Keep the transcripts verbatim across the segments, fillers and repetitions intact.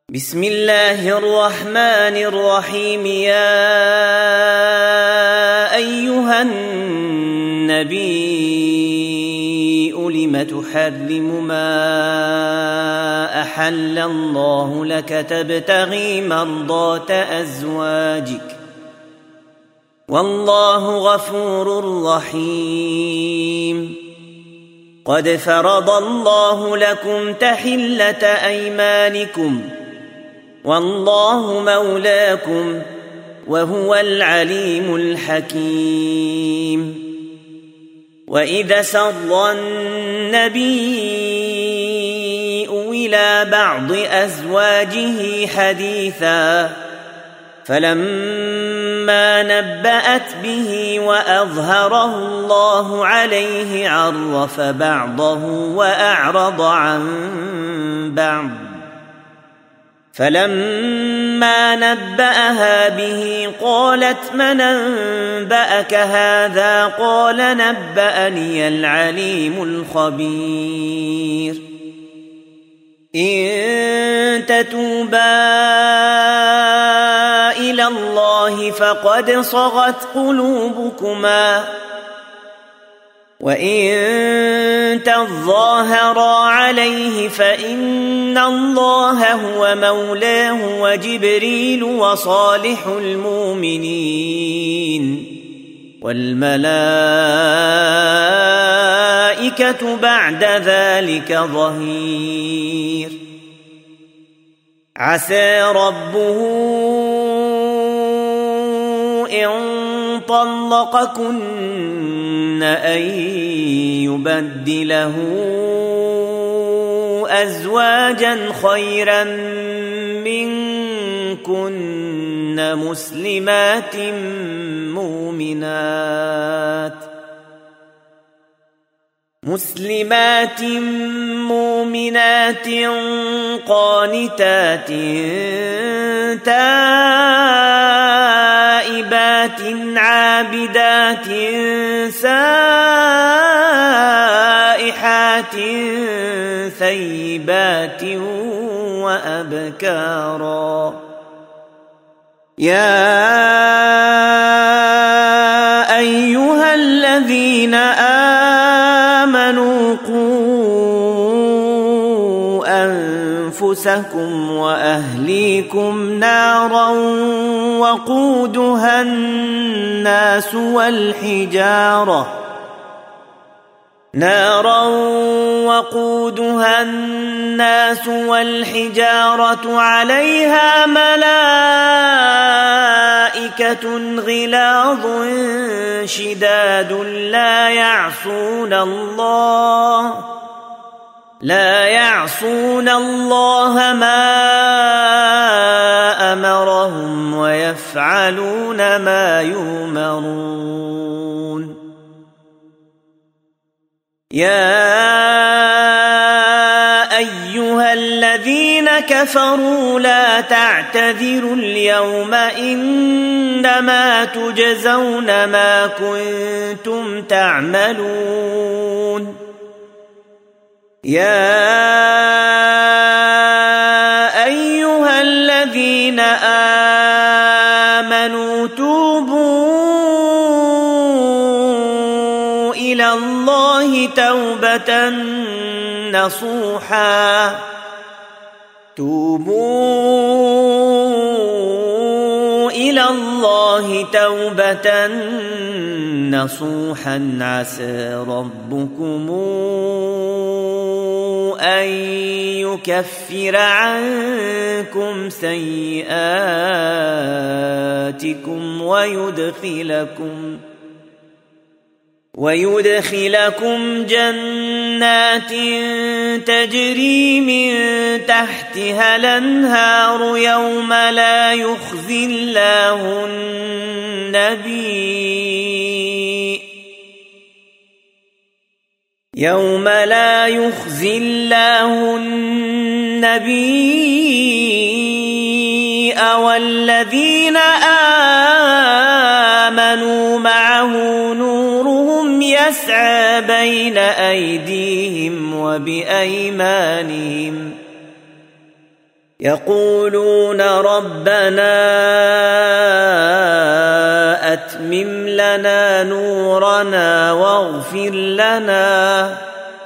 بسم الله الرحمن الرحيم. يا أيها النبي لم تحرم ما أحل الله لك تبتغي مرضات أزواجك والله غفور رحيم. قد فرض الله لكم تحلة أيمانكم والله مولاكم وهو العليم الحكيم. وإذا سر النبي إلى بعض أزواجه حديثا فلما نبأت به وأظهره الله عليه عرف بعضه وأعرض عن بعض، فلما نبأها به قالت من أنبأك هذا؟ قال نبأني العليم الخبير. إن تتوبا إلى الله فقد صغت قلوبكما، وإن تظاهرا عليه فإن الله هو مولاه وجبريل وصالح المؤمنين والملائكة بعد ذلك ظهير. عسى ربه إن طلقكن أن يبدله أزواجا خيرا منكن مسلمات مؤمنات مسلمات مؤمنات قانتات تائبات عابدات سائحات ثيبات وأبكارا. يا أيها الذين آمنوا قوا أنفسكم وأهليكم نارا وقودها الناس والحجارة نارا وقودها الناس والحجارة عليها ملائكة غلاظ شداد لا يعصون الله لا يعصون الله ما أمرهم ويفعلون ما يؤمرون. يا أيها الذين كفروا لا تعتذروا اليوم إنما تجزون ما كنتم تعملون. يا أيها الذين آمنوا توبوا إلى الله توبة نصوحا توبوا إلى الله توبة نصوحا عسى ربكم أن يكفر عنكم سيئاتكم ويدخلكم ويدخلكم جنات تجري من تحتها الأنهار يوم لا يخزي الله النبي يوم لا يخزي الله النبي والذين آمنوا معه نورهم يسعى بين أيديهم وبأيمانهم يقولون ربنا أتمم لنا نورنا واغفر لنا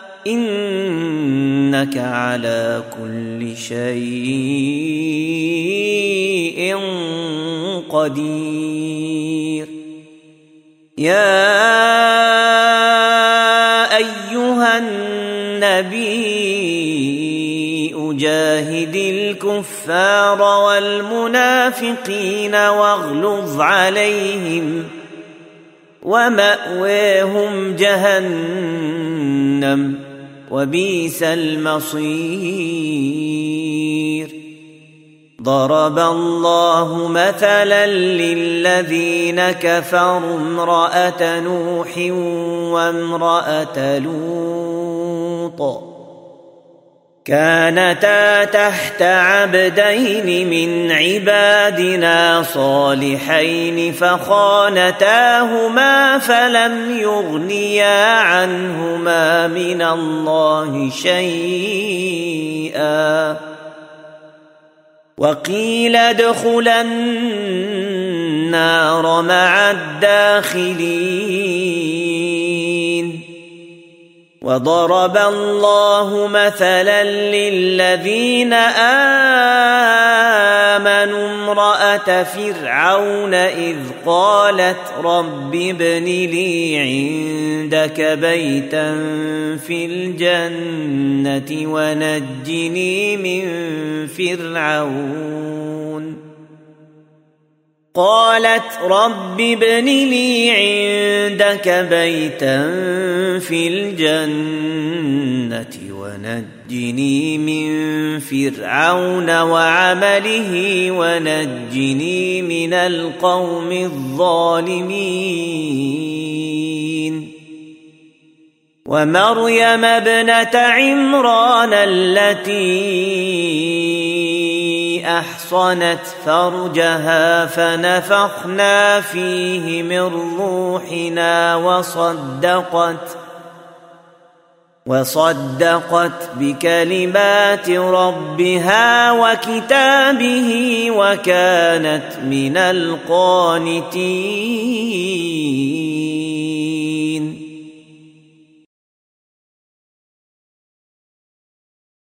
إنك على كل شيء قدير. يا أيها النبي جاهد الكفار والمنافقين واغلظ عليهم ومأواهم جهنم وبئس المصير. ضرب الله مثلا للذين كفروا امرأة نوح وامرأة لوط كانتا تحت عبدين من عبادنا صالحين فخانتاهما فلم يغنيا عنهما من الله شيئا وقيل ادخلا النار مع الداخلين. وضرب الله مثلا للذين آمنوا امرأة فرعون إذ قالت رب ابن لي عندك بيتا في الجنة ونجني من فرعون قالت رب ابن لي عندك بيتا في الجنة ونجني من فرعون وعمله ونجني من القوم الظالمين. ومريم ابنة عمران التي أحصنت فرجها فنفخنا فيه من روحنا وصدقت وصدقت بكلمات ربها وكتابه وكانت من القانتين.